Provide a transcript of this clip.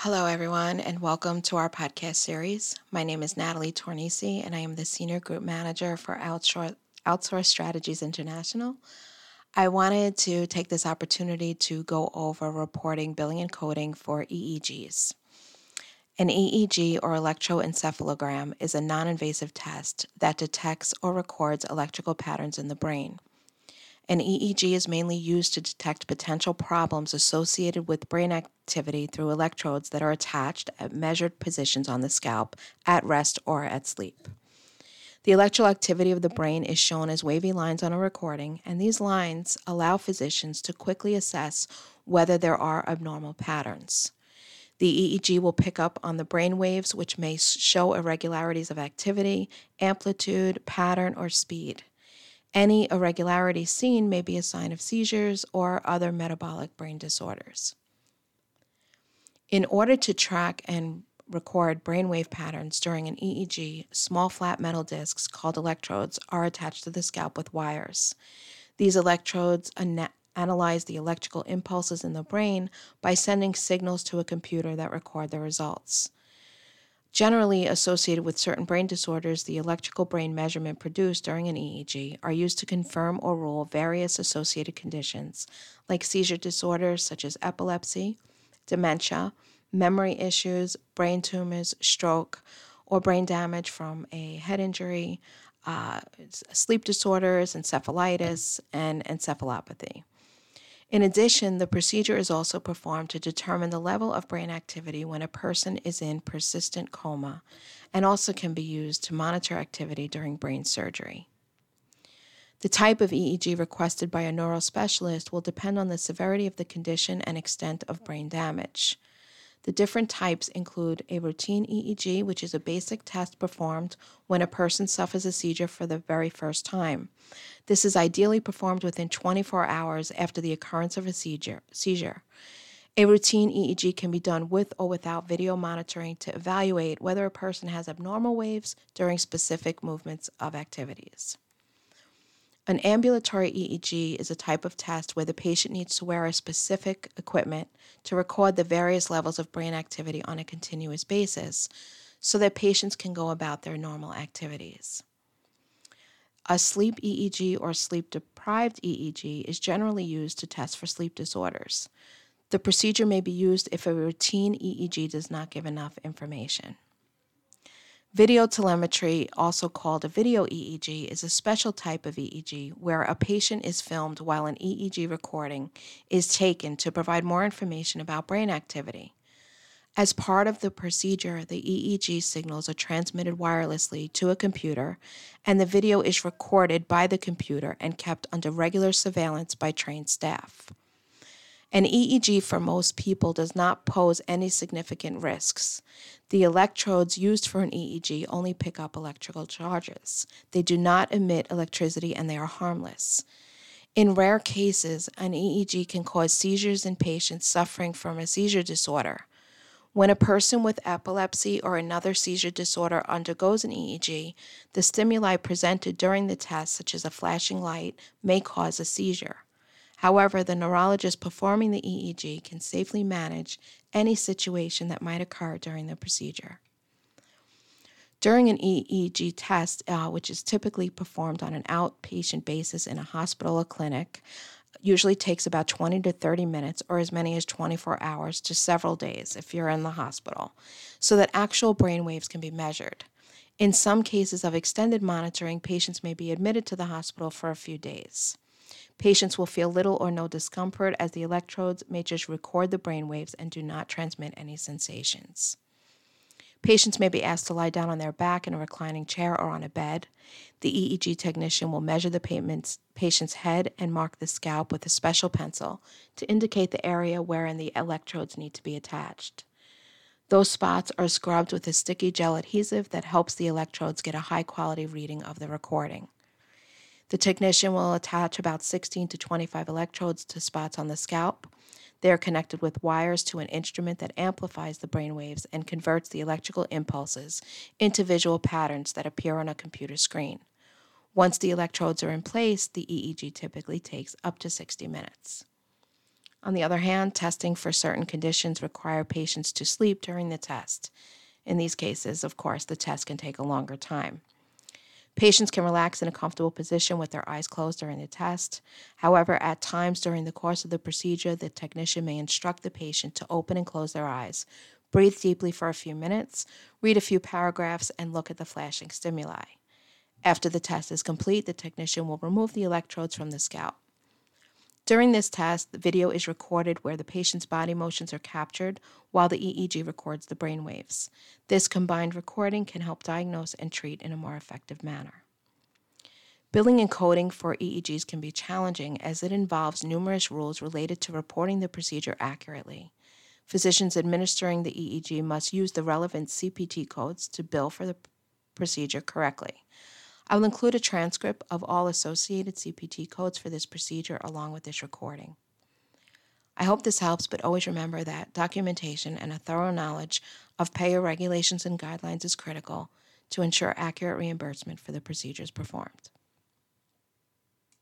Hello, everyone, and welcome to our podcast series. My name is Natalie Tornisi, and I am the Senior Group Manager for Outsource Strategies International. I wanted to take this opportunity to go over reporting, billing, and coding for EEGs. An EEG, or electroencephalogram, is a non-invasive test that detects or records electrical patterns in the brain. An EEG is mainly used to detect potential problems associated with brain activity through electrodes that are attached at measured positions on the scalp at rest or at sleep. The electrical activity of the brain is shown as wavy lines on a recording, and these lines allow physicians to quickly assess whether there are abnormal patterns. The EEG will pick up on the brain waves, which may show irregularities of activity, amplitude, pattern, or speed. Any irregularity seen may be a sign of seizures or other metabolic brain disorders. In order to track and record brainwave patterns during an EEG, small flat metal discs called electrodes are attached to the scalp with wires. These electrodes analyze the electrical impulses in the brain by sending signals to a computer that record the results. Generally associated with certain brain disorders, the electrical brain measurement produced during an EEG are used to confirm or rule various associated conditions like seizure disorders such as epilepsy, dementia, memory issues, brain tumors, stroke, or brain damage from a head injury, sleep disorders, encephalitis, and encephalopathy. In addition, the procedure is also performed to determine the level of brain activity when a person is in persistent coma, and also can be used to monitor activity during brain surgery. The type of EEG requested by a neurospecialist will depend on the severity of the condition and extent of brain damage. The different types include a routine EEG, which is a basic test performed when a person suffers a seizure for the very first time. This is ideally performed within 24 hours after the occurrence of a seizure. A routine EEG can be done with or without video monitoring to evaluate whether a person has abnormal waves during specific movements of activities. An ambulatory EEG is a type of test where the patient needs to wear a specific equipment to record the various levels of brain activity on a continuous basis so that patients can go about their normal activities. A sleep EEG or sleep-deprived EEG is generally used to test for sleep disorders. The procedure may be used if a routine EEG does not give enough information. Video telemetry, also called a video EEG, is a special type of EEG where a patient is filmed while an EEG recording is taken to provide more information about brain activity. As part of the procedure, the EEG signals are transmitted wirelessly to a computer, and the video is recorded by the computer and kept under regular surveillance by trained staff. An EEG for most people does not pose any significant risks. The electrodes used for an EEG only pick up electrical charges. They do not emit electricity and they are harmless. In rare cases, an EEG can cause seizures in patients suffering from a seizure disorder. When a person with epilepsy or another seizure disorder undergoes an EEG, the stimuli presented during the test, such as a flashing light, may cause a seizure. However, the neurologist performing the EEG can safely manage any situation that might occur during the procedure. During an EEG test, which is typically performed on an outpatient basis in a hospital or clinic, usually takes about 20 to 30 minutes or as many as 24 hours to several days if you're in the hospital, so that actual brain waves can be measured. In some cases of extended monitoring, patients may be admitted to the hospital for a few days. Patients will feel little or no discomfort as the electrodes may just record the brain waves and do not transmit any sensations. Patients may be asked to lie down on their back in a reclining chair or on a bed. The EEG technician will measure the patient's head and mark the scalp with a special pencil to indicate the area wherein the electrodes need to be attached. Those spots are scrubbed with a sticky gel adhesive that helps the electrodes get a high-quality reading of the recording. The technician will attach about 16 to 25 electrodes to spots on the scalp. They are connected with wires to an instrument that amplifies the brain waves and converts the electrical impulses into visual patterns that appear on a computer screen. Once the electrodes are in place, the EEG typically takes up to 60 minutes. On the other hand, testing for certain conditions require patients to sleep during the test. In these cases, of course, the test can take a longer time. Patients can relax in a comfortable position with their eyes closed during the test. However, at times during the course of the procedure, the technician may instruct the patient to open and close their eyes, breathe deeply for a few minutes, read a few paragraphs, and look at the flashing stimuli. After the test is complete, the technician will remove the electrodes from the scalp. During this test, the video is recorded where the patient's body motions are captured while the EEG records the brain waves. This combined recording can help diagnose and treat in a more effective manner. Billing and coding for EEGs can be challenging as it involves numerous rules related to reporting the procedure accurately. Physicians administering the EEG must use the relevant CPT codes to bill for the procedure correctly. I will include a transcript of all associated CPT codes for this procedure along with this recording. I hope this helps, but always remember that documentation and a thorough knowledge of payer regulations and guidelines is critical to ensure accurate reimbursement for the procedures performed.